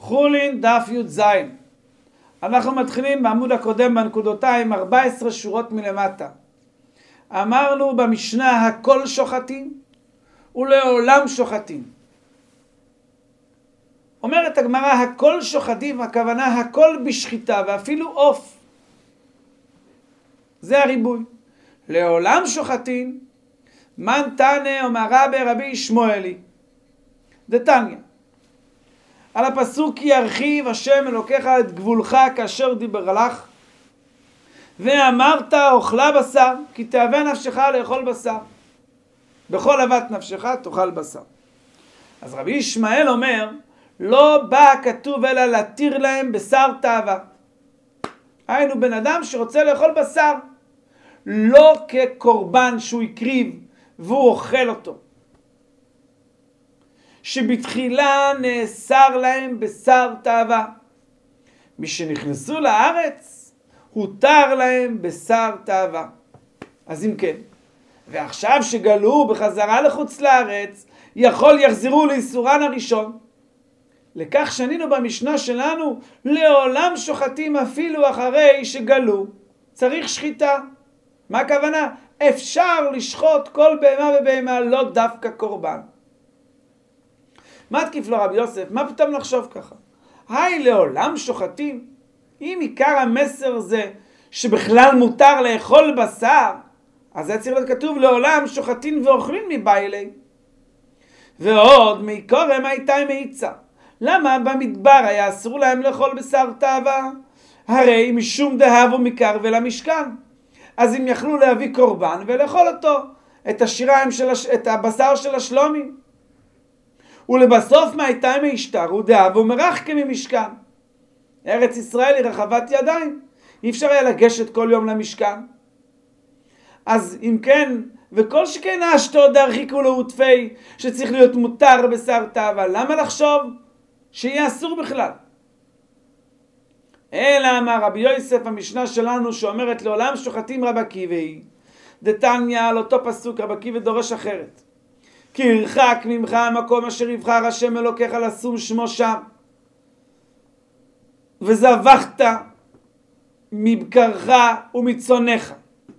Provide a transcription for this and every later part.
חולין דף י"ז. אנחנו מתחילים בעמוד הקודם בנקודותיים 14 שורות מלמטה. אמרנו במשנה הכל שוחטים ולעולם שוחטים. אומרת הגמרא הכל שוחטים, הכוונה הכל בשחיטה ואפילו עוף. זה הריבוי. לעולם שוחטים, מן תנא אומרה ברבי שמואלי. דתניא. על הפסוק ירחיב השם אלוקיך את גבולך כאשר דיבר לך, ואמרת אוכלה בשר, כי תאווה נפשך לאכול בשר. בכל אהבת נפשך תאכל בשר. אז רבי ישמעאל אומר, לא בא כתוב אלא להתיר להם בשר תאווה. היינו בן אדם שרוצה לאכול בשר, לא כקורבן שהוא הקריב והוא אוכל אותו. שבתחילה נאסר להם בשר תאווה. מי שנכנסו לארץ, הותר להם בשר תאווה. אז אם כן, ועכשיו שגלו בחזרה לחוץ לארץ, יחזרו לאיסורן הראשון. לכך שנינו במשנה שלנו, לעולם שוחטים אפילו אחרי שגלו. צריך שחיטה. מה הכוונה? אפשר לשחוט כל בהמה ובהמה, לא דווקא קורבן. מה תקיף לו רבי יוסף? מה פתאום לחשוב ככה? היי, לעולם שוחטים? אם עיקר המסר זה שבכלל מותר לאכול בשר, אז זה צריך להיות כתוב לעולם שוחטים ואוכלים מבעילי. ועוד מעיקורם הייתה מאיצה. למה במדבר היה אסור להם לאכול בשר תאווה? הרי משום דהבו מקרבה למשכן. אז הם יכלו להביא קורבן ולאכול אותו, את הבשר של השלומים. ולבסוף מהייתה מהשתרו דהבו מרחקה ממשכן. ארץ ישראל היא רחבת ידיים. אי אפשר היה לגשת כל יום למשכן. אז אם כן, וכל שכן אשתו דרחיקו לעוטפי, שצריך להיות מותר בשר תאווה, למה לחשוב שיהיה אסור בכלל? אלא אמר רבי יוסף המשנה שלנו שאומרת לעולם שוחטים רבי עקיבא, דתניא על אותו פסוק רבי עקיבא דורש אחרת. כי ירחק ממך המקום אשר יבחר השם אלוקיך לשום שמו שם, וזבחת מבקרך ומצונך.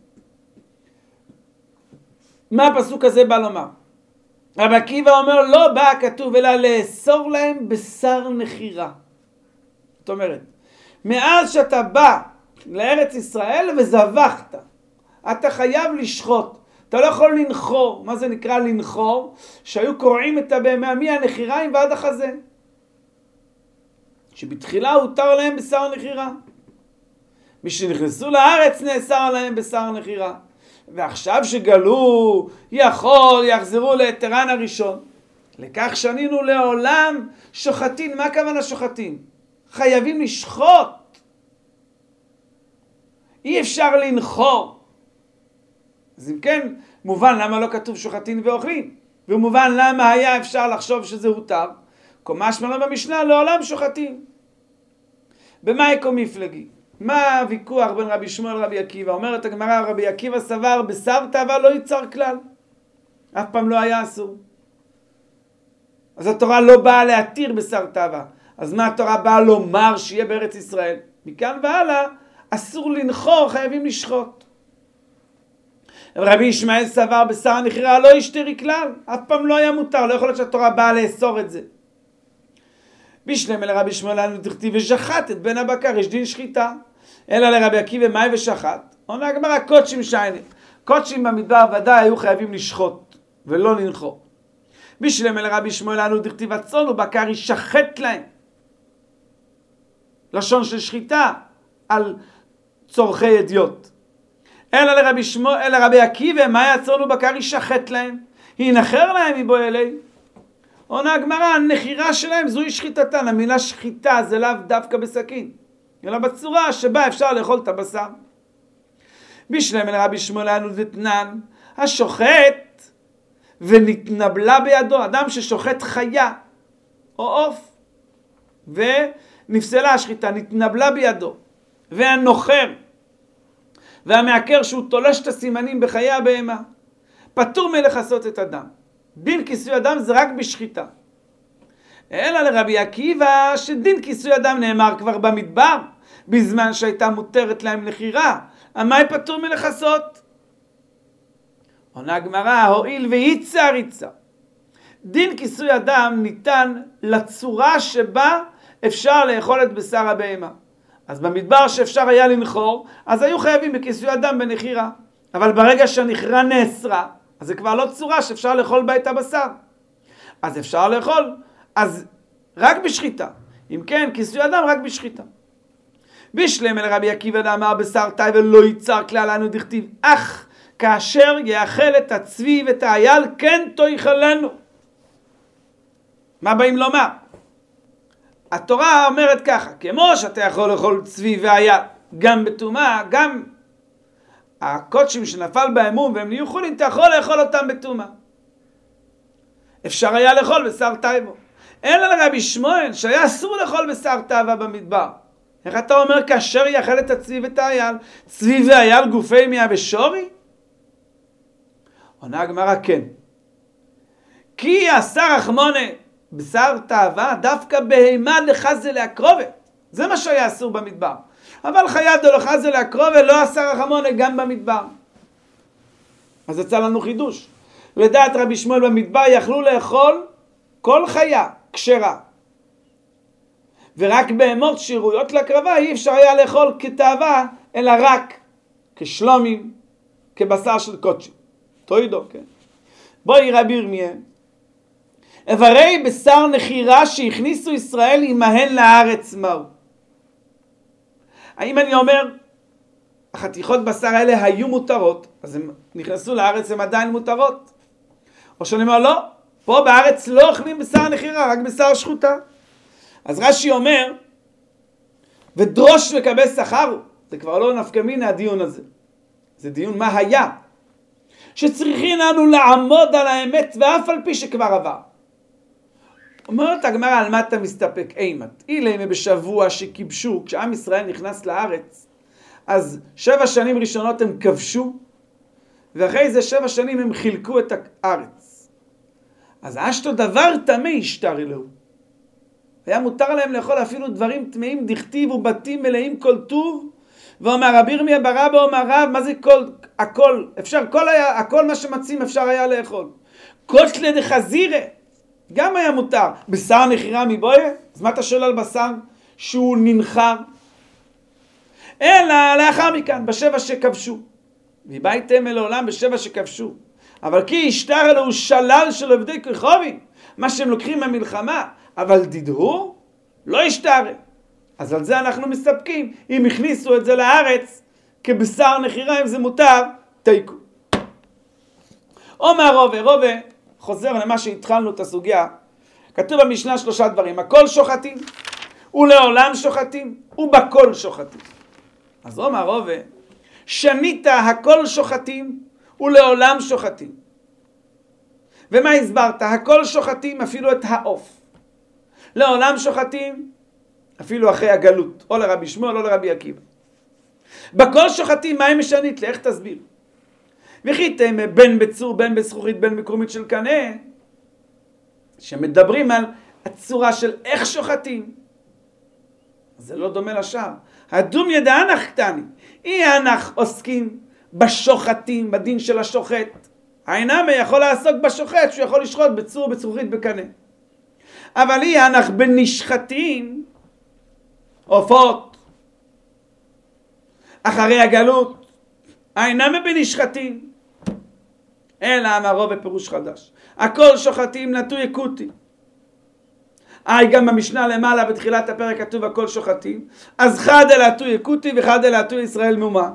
מה הפסוק הזה בא לומר? רבי עקיבא אומר לא בא כתוב אלא לאסור להם בשר נחירה. זאת אומרת, מאז שאתה בא לארץ ישראל וזבחת, אתה חייב לשחוט. אתה לא יכול לנחור. מה זה נקרא לנחור? שהיו קורעים את הבהמה מהנחיריים ועד החזה. שבתחילה הותר להם בשר נחירה. מי שנכנסו לארץ נאסר להם בשר נחירה. ועכשיו שגלו, יחזרו ליתרן הראשון. לכך שנינו לעולם שוחטים. מה הכוונה שוחטים? חייבים לשחוט. אי אפשר לנחור. אז אם כן, מובן למה לא כתוב שוחטים ואוכלים. ומובן למה היה אפשר לחשוב שזה הותר. משמע לנו במשנה לעולם שוחטים. במה יקום מפלגי? מה הוויכוח בין רבי שמואל לרבי עקיבא? אומרת הגמרא, רבי עקיבא סבר בשר תאווה לא ייצר כלל. אף פעם לא היה אסור. אז התורה לא באה להתיר בשר תאווה. אז מה התורה באה לומר שיהיה בארץ ישראל? מכאן והלאה אסור לנחור, חייבים לשחוט. רבי ישמעאל סבר בשר הנחירה לא ישתרי כלל. אף פעם לא היה מותר, לא יכול להיות שהתורה באה לאסור את זה. בשלמה לרבי שמואל אנו דכתיב ושחט את בן הבקר, יש דין שחיטה. אלא לרבי עקיבא מאי ושחט? עונה הגמרא קודשים שיינים. קודשים במדבר ודאי היו חייבים לשחוט ולא לנחור. בשלמה לרבי שמואל אנו דכתיב הצאן ובקר ישחט להם. לשון של שחיטה על צורכי אדיוט. אלא לרבי עקיבא מאי הצאן ובקר ישחט להם, ינחר להם מבוא אלי. עונה הגמרא, הנחירה שלהם זוהי שחיטתן. המילה שחיטה זה לאו דווקא בסכין, אלא בצורה שבה אפשר לאכול את הבשר. בשלמה לרבי שמואל אנו דתנן, השוחט ונתנבלה בידו. אדם ששוחט חיה או עוף ונפסלה השחיטה, נתנבלה בידו. והנוחר והמעקר שהוא תולש את הסימנים בחיי הבהמה, פטור מלכסות את הדם. דין כיסוי הדם זה רק בשחיטה. אלא לרבי עקיבא שדין כיסוי אדם נאמר כבר במדבר, בזמן שהייתה מותרת להם לחירה. המאי פטור מלכסות? עונה הגמרא, הואיל וייצא הריצה. דין כיסוי אדם ניתן לצורה שבה אפשר לאכול את בשר הבהמה. אז במדבר שאפשר היה לנחור, אז היו חייבים בכיסוי אדם בנחירה. אבל ברגע שהנחירה נאסרה, אז זה כבר לא צורה שאפשר לאכול בה את הבשר. אז אפשר לאכול, אז רק בשחיטה. אם כן, כיסוי אדם רק בשחיטה. בשלם אל רבי עקיבא דאמר בשר טי ולא ייצר כלל אנו דכתיב, אך כאשר יאכל את הצבי ואת האייל כן תאכלנו. מה באים לומר? התורה אומרת ככה, כמו שאתה יכול לאכול צבי ואייל, גם בטומאה, גם הקודשים שנפל באמום והם נהיו חולין, אתה יכול לאכול אותם בטומאה. אפשר היה לאכול בשר טייבו. אלא לרבי שמואל שהיה אסור לאכול בשר טבע במדבר. איך אתה אומר כאשר יאכל את הצבי ואת האייל? צבי ואייל גופי מיה ושורי? עונה הגמרא כן. כי אסר רחמונה בשר תאווה דווקא בהימה לחזה להקרובת. זה מה שהיה אסור במדבר. אבל חיה דלחזה להקרובת לא אסר רחמונה גם במדבר. אז יצא לנו חידוש. לדעת רבי שמואל במדבר יכלו לאכול כל חיה כשרה. ורק בהמות שירויות להקרבה אי אפשר היה לאכול כתאווה, אלא רק כשלומים, כבשר של קודשים. תוידו, כן. בואי רבי ירמיה. איברי בשר נחירה שהכניסו ישראל עמהן לארץ מהו? האם אני אומר, החתיכות בשר האלה היו מותרות, אז הם נכנסו לארץ, הם עדיין מותרות? או שאני אומר, לא, פה בארץ לא אוכלים בשר נחירה, רק בשר שחוטה. אז רש"י אומר, ודרוש מקבל שכר, זה כבר לא נפקא מינה הדיון הזה. זה דיון מה היה. שצריכים לנו לעמוד על האמת, ואף על פי שכבר עבר. אומרת הגמרא, על מה אתה מסתפק? אימת. אילמה בשבוע שכיבשו, כשעם ישראל נכנס לארץ, אז 7 שנים ראשונות הם כבשו, ואחרי זה 7 שנים הם חילקו את הארץ. אז אשתו דבר טמא ישתר אלוהו. היה מותר להם לאכול אפילו דברים טמאים, דכתיב ובתים מלאים כל טוב, ואומר רבי ירמיה ברבא אומר רב, מה זה הכל? אפשר, הכל מה שמציעים אפשר היה לאכול. קוטלה דחזירה, גם היה מותר. בשר נחירה מבויה? אז מה אתה שואל על בשר שהוא ננחר? אלא לאחר מכן, ב7 שכבשו. ובייתם אל העולם ב7 שכבשו. אבל כי ישתר אלוהו שלל של עבדי כוכבים, מה שהם לוקחים מהמלחמה, אבל דידהו, לא ישתר. אז על זה אנחנו מסתפקים. אם הכניסו את זה לארץ, כבשר נחירה, אם זה מותר, תיקו. אומר רובה, חוזר למה שהתחלנו את הסוגיה. כתוב במשנה 3 דברים, הכל שוחטים, ולעולם שוחטים, ובכל שוחטים. אז אומר רובה, שנית הכל שוחטים, ולעולם שוחטים. ומה הסברת? הכל שוחטים, אפילו את העוף. לעולם שוחטים, אפילו אחרי הגלות, או לרבי שמואל או לרבי עקיבא. בכל שוחטים, מה הם משנית? איך תסביר? וחיתם בין בצור, בין בזכוכית, בין מקומית של קנה, שמדברים על הצורה של איך שוחטים. זה לא דומה לשאר. הדום ידענך קטני. אי אנך עוסקים בשוחטים, בדין של השוחט. העינמה יכול לעסוק בשוחט, שהוא יכול לשחוט בצור, בזכוכית, בקנה. אבל אי אנך בנשחטים, עופות, אחרי הגלות, העינמה בנשחטים. אלא אמרו בפירוש חדש. הכל שוחטים נטו יקוטי. גם במשנה למעלה בתחילת הפרק כתוב הכל שוחטים. אז חד אל עטו יקוטי וחד אל עטו ישראל מאומה.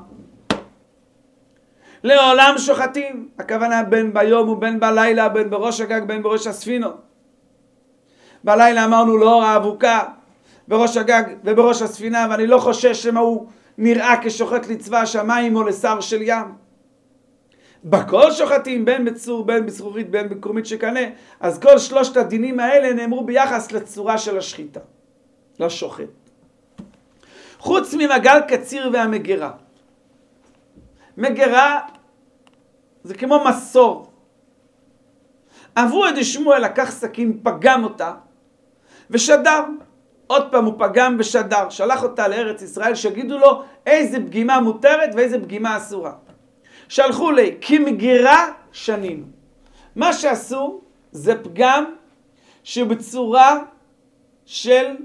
לעולם שוחטים. הכוונה בין ביום ובין בלילה, בין בראש הגג, בין בראש הספינו. בלילה אמרנו לאור האבוקה, בראש הגג ובראש הספינה, ואני לא חושש שמה הוא נראה כשוחט לצבא השמיים או לשר של ים. בכל שוחטים, בין בצור, בין בזכוכית, בין בקומית שקנה. אז כל 3 הדינים האלה נאמרו ביחס לצורה של השחיטה, לשוחט. חוץ ממגל קציר והמגרה. מגרה זה כמו מסור. אבו עד שמואל לקח סכין, פגם אותה, ושדר. עוד פעם הוא פגם ושדר, שלח אותה לארץ ישראל שיגידו לו איזה פגימה מותרת ואיזה פגימה אסורה. שלחו לי, כי מגירה שנינו. מה שעשו זה פגם שבצורה של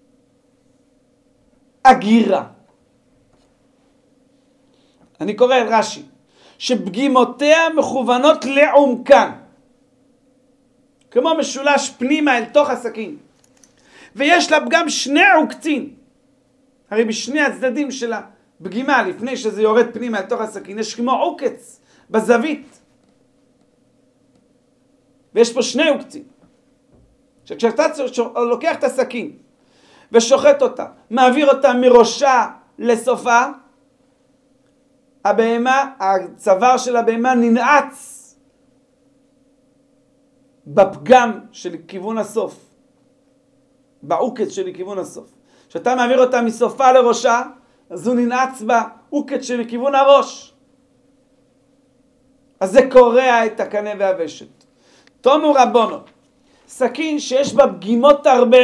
אגירה. אני קורא את רש"י, שפגימותיה מכוונות לעומקן, כמו משולש פנימה אל תוך הסכין, ויש לה פגם שני עוקצין. הרי בשני הצדדים של הפגימה, לפני שזה יורד פנימה אל תוך הסכין, יש כמו עוקץ בזווית, ויש פה שני עוקצים. שכשאתה לוקח את הסכין ושוחט אותה, מעביר אותה מראשה לסופה, הבהמה, הצוואר של הבהמה ננעץ בפגם של כיוון הסוף, בעוקץ של כיוון הסוף. כשאתה מעביר אותה מסופה לראשה, אז הוא ננעץ בעוקץ של כיוון הראש. אז זה קורע את הקנה והוושט. תונו רבונו, סכין שיש בה פגימות הרבה,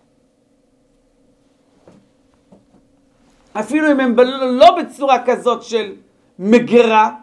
אפילו אם הם לא בצורה כזאת של מגרה,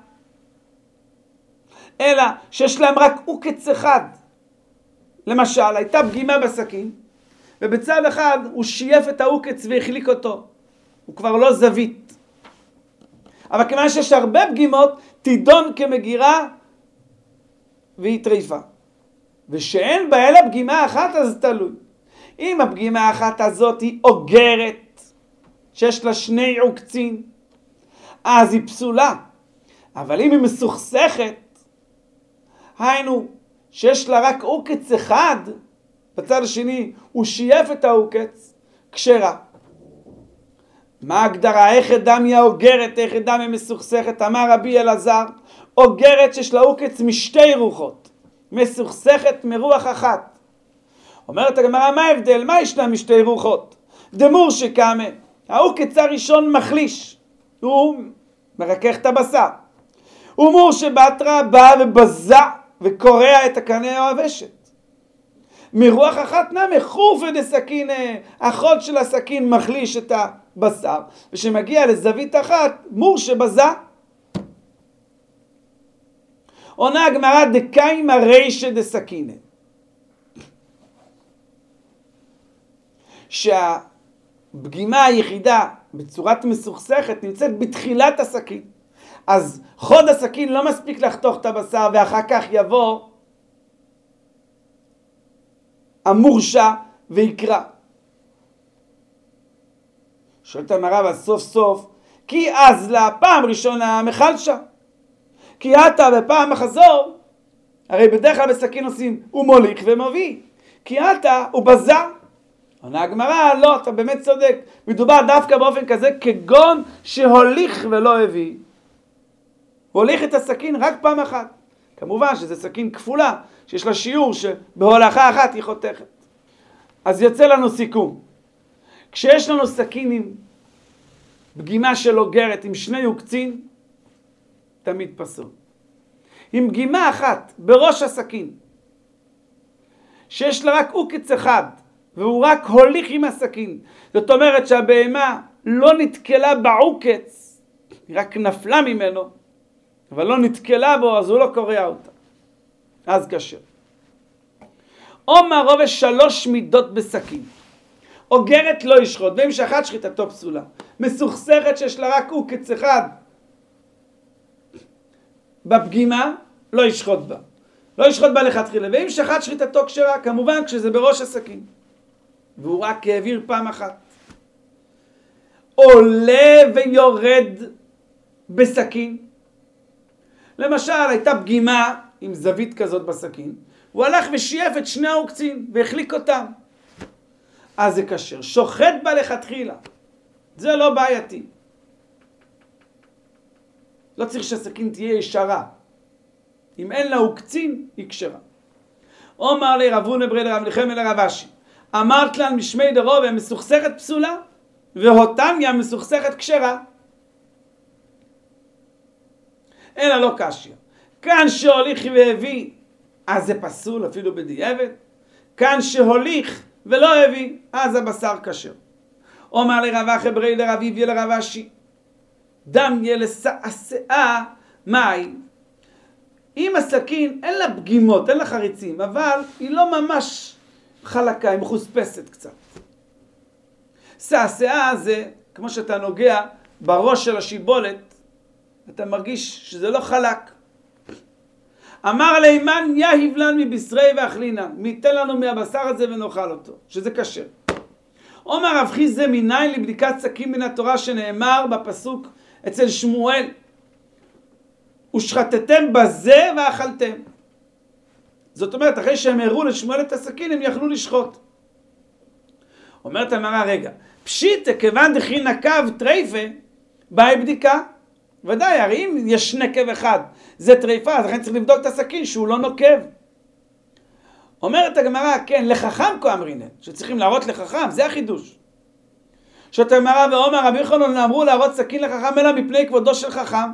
אלא שיש להם רק עוקץ אחד. למשל, הייתה פגימה בסכין, ובצד אחד הוא שייף את העוקץ והחליק אותו. הוא כבר לא זווית. אבל כיוון שיש הרבה פגימות, תידון כמגירה והיא טריפה. ושאין בה אלא פגימה אחת, אז תלוי. אם הפגימה האחת הזאת היא אוגרת, שיש לה שני עוקצים, אז היא פסולה. אבל אם היא מסוכסכת, היינו שיש לה רק עוקץ אחד, בצד השני הוא שייף את העוקץ, כשרה. מה ההגדרה? איך אדם היא אוגרת, איך אדם היא מסוכסכת? אמר רבי אלעזר, אוגרת שיש לה עוקץ משתי רוחות, מסוכסכת מרוח אחת. אומרת הגמרא, מה ההבדל? מה יש לה משתי רוחות? דמור שקמה, העוקץ הראשון מחליש, הוא מרכך את הבשר. ומור שבתרה בא ובזה וקורע את הקנה או הוושט. מרוח אחת נמי חורפא דסכין, החוד של הסכין מחליש את הבשר, ושמגיע לזווית אחת מור שבזה. עונה הגמרא דקיימא רישא דסכינא, שהפגימה היחידה בצורת מסוכסכת נמצאת בתחילת הסכין, אז חוד הסכין לא מספיק לחתוך את הבשר ואחר כך יבוא המורשה ויקרא. שואלת הגמרא בסוף סוף, כי אז לה פעם ראשונה מחלשה, כי אתה בפעם החזור, הרי בדרך כלל בסכין עושים הוא מוליך ומביא, כי אתה הוא בזה. עונה הגמרא, לא, אתה באמת צודק, מדובר דווקא באופן כזה, כגון שהוליך ולא הביא. הוא הוליך את הסכין רק פעם אחת. כמובן שזה סכין כפולה, שיש לה שיעור שבהולכה אחת היא חותכת. אז יוצא לנו סיכום. כשיש לנו סכין עם פגימה של אוגרת, עם שני עוקצים, תמיד פסול. עם פגימה אחת בראש הסכין, שיש לה רק עוקץ אחד, והוא רק הוליך עם הסכין, זאת אומרת שהבהמה לא נתקלה בעוקץ, היא רק נפלה ממנו, אבל לא נתקלה בו, אז הוא לא קורע אותה. אז קשה. עומר רוב 3 מידות בסכין. אוגרת לא ישחוט, והמשכת שחיטתו פסולה. מסוכסכת שיש לה רק עוקץ אחד בפגימה, לא ישחוט בה. לא ישחוט בה לכתחילה. והמשכת שחיטתו כשרה, כמובן כשזה בראש הסכין. והוא רק העביר פעם אחת. עולה ויורד בסכין. למשל, הייתה פגימה עם זווית כזאת בסכין, הוא הלך ושייף את שני העוקצים והחליק אותם. אז זה כשר. שוחט בה לכתחילה. זה לא בעייתי. לא צריך שהסכין תהיה ישרה. אם אין לה עוקצים, היא כשרה. אומר לי רב הונא ברי לרב נחמיה לרב אשי, אמרת לן משמי דרוב מסוכסכת פסולה, והותניה מסוכסכת כשרה. אלא לא קשיא. כאן שהוליך והביא, אז זה פסול אפילו בדיעבד. כאן שהוליך ולא הביא, אז הבשר כשר. אומר לרב אחי ברי לרב יביא לרב אשי, דם ילסעה מים. אם הסכין אין לה פגימות, אין לה חריצים, אבל היא לא ממש חלקה, היא מחוספסת קצת. סעסעה זה, כמו שאתה נוגע בראש של השיבולת, אתה מרגיש שזה לא חלק. אמר לימן יהיב לנו מבשרי ואכלינה, ניתן לנו מהבשר הזה ונאכל אותו, שזה כשר. אומר רב חיסדא מניין לבדיקת סכין מן התורה שנאמר בפסוק אצל שמואל, ושחטתם בזה ואכלתם. זאת אומרת, אחרי שהם הראו לשמואל את הסכין, הם יכלו לשחוט. אומרת המראה, רגע, פשיטא כיוון דכי נקב טרייפה, באי בדיקה. ודאי, הרי אם יש נקב אחד, זה טרייפה, אז לכן צריך לבדוק את הסכין שהוא לא נוקב. אומרת הגמרא, כן, לחכם כה אמרינן, שצריכים להראות לחכם, זה החידוש. שאת הגמרא ואומר, רבי יוחנן אמרו להראות סכין לחכם, אלא מפני כבודו של חכם.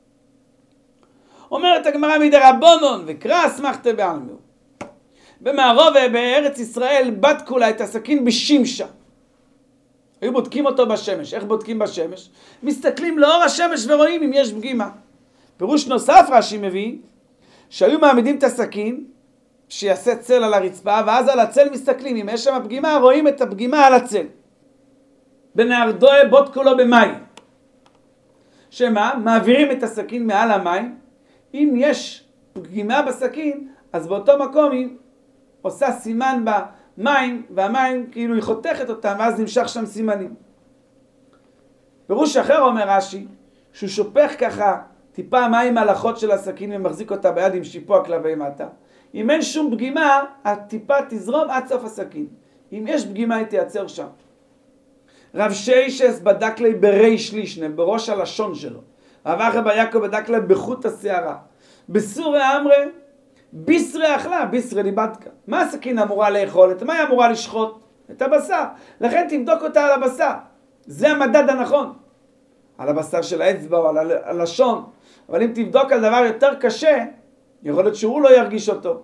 אומרת הגמרא מדרבנן, וקרא אסמכתא בעלמא. במערבה בארץ ישראל בדקו לה את הסכין בשמשה. היו בודקים אותו בשמש. איך בודקים בשמש? מסתכלים לאור השמש ורואים אם יש פגימה. פירוש נוסף רש"י מביא, שהיו מעמידים את הסכין, שיעשה צל על הרצפה, ואז על הצל מסתכלים. אם יש שם פגימה, רואים את הפגימה על הצל. בנהרדועה בודקו לו במים. שמה? מעבירים את הסכין מעל המים. אם יש פגימה בסכין, אז באותו מקום היא עושה סימן במים, והמים כאילו היא חותכת אותם, ואז נמשך שם סימנים. פירוש אחר אומר רש"י, שהוא שופך ככה טיפה מים על החוד של הסכין ומחזיק אותה ביד עם שיפוע כלבי מטה. אם אין שום פגימה, הטיפה תזרום עד סוף הסכין. אם יש פגימה, היא תייצר שם. רב שיישס בדק לי בריש לישנה, בראש הלשון שלו. רב אחי בר יעקב בדק לה בחוט השערה. בסורי אמרי, בישרי אכלה, בישרי ליבדקה. מה הסכין אמורה לאכול? את מה היא אמורה לשחוט? את הבשר. לכן תבדוק אותה על הבשר. זה המדד הנכון. על הבשר של האצבע או על הלשון. אבל אם תבדוק על דבר יותר קשה, יכול להיות שהוא לא ירגיש אותו.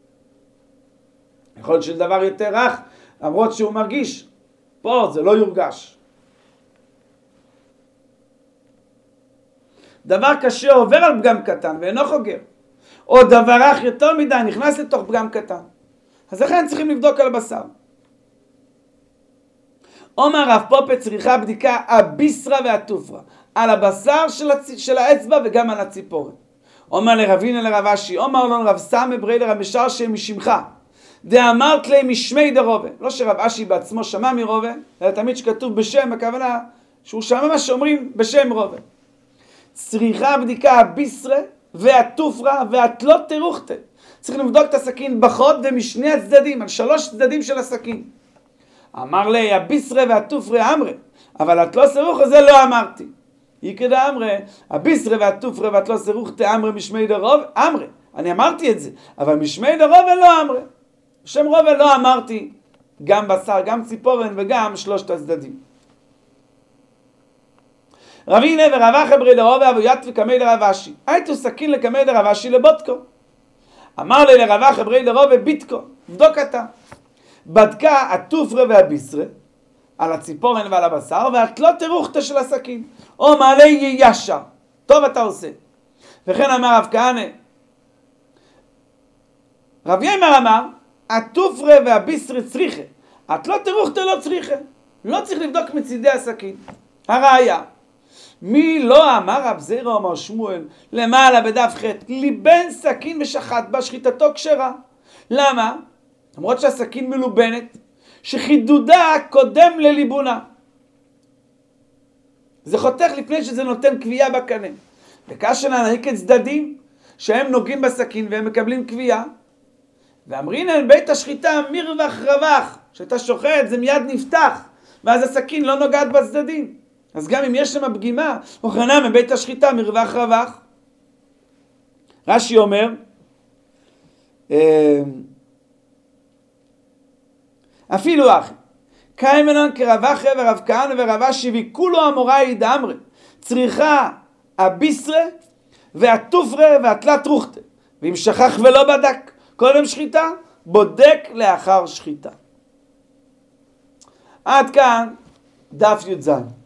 יכול להיות שדבר יותר רך, למרות שהוא מרגיש. פה זה לא יורגש. דבר קשה עובר על פגם קטן ואינו חוגר. או דבר רך יותר מדי נכנס לתוך פגם קטן. אז לכן צריכים לבדוק על הבשר. אומר רב פופה צריכה בדיקה הביסרה והתופרה. על הבשר של האצבע וגם על הציפורת. אומר לרבינה לרב אשי, אומר לו רב סמי ברי לרב משאר שהם משמך. דאמרת להם משמי דרובה. לא שרב אשי בעצמו שמע מרובה, אלא תמיד שכתוב בשם, הכוונה שהוא שמע מה שאומרים בשם רובה. צריכה בדיקה הביסרה והתופרה והתלות תרוכתה. צריך לבדוק את הסכין בחוד ומשני הצדדים, על 3 צדדים של הסכין. אמר לי, הביסרה והתופרה אמרה, אבל התלות תרוכתה זה לא אמרתי. יקדה אמרה, הביסרה והתופרה והתלות תרוכתה אמרה משמי דרובה, אמרה. אני אמרתי את זה, אבל משמי דרובה לא אמרה. בשם רובה לא אמרתי גם בשר, גם ציפורן וגם 3 הצדדים. רבינה ורב אחי ברי לרובה אבוית וקמי לרב אשי. הייתו סכין לקמי לרב אשי לבודקו. אמר לי לרב אחי ברי לרובה ביטקו, בדוק אתה. בדקה התופרה והביסרה על הציפורן ועל הבשר, והתלות תרוכתה של הסכין. או מעלה ישר. טוב אתה עושה. וכן אמר רב כהנא. רב ימר אמר, התופרה והביסרה צריכה. התלות תרוכתה לא צריכה. לא צריך לבדוק מצידי הסכין. הראיה. מי לא אמר רב זירא אמר שמואל למעלה בדף ח' ליבן סכין ושחט בה שחיטתו כשרה. למה? למרות שהסכין מלובנת שחידודה קודם לליבונה. זה חותך לפני שזה נותן קביעה בקנה. וכאשר נעניק את צדדים שהם נוגעים בסכין והם מקבלים קביעה. ואמרינן בית השחיטה מרווח רווח. שאתה שוחט זה מיד נפתח ואז הסכין לא נוגעת בצדדים. אז גם אם יש שם פגימה, הוכנה מבית השחיטה מרווח רווח. רש"י אומר, אפילו אחי, קיימנן כרב אחי ורב כהנא ורב אשי וכולו אמוראי דאמרי, צריכה הביסרה והתופרה והתלת רוכתה. ואם שכח ולא בדק קודם שחיטה, בודק לאחר שחיטה. עד כאן דף י"ז.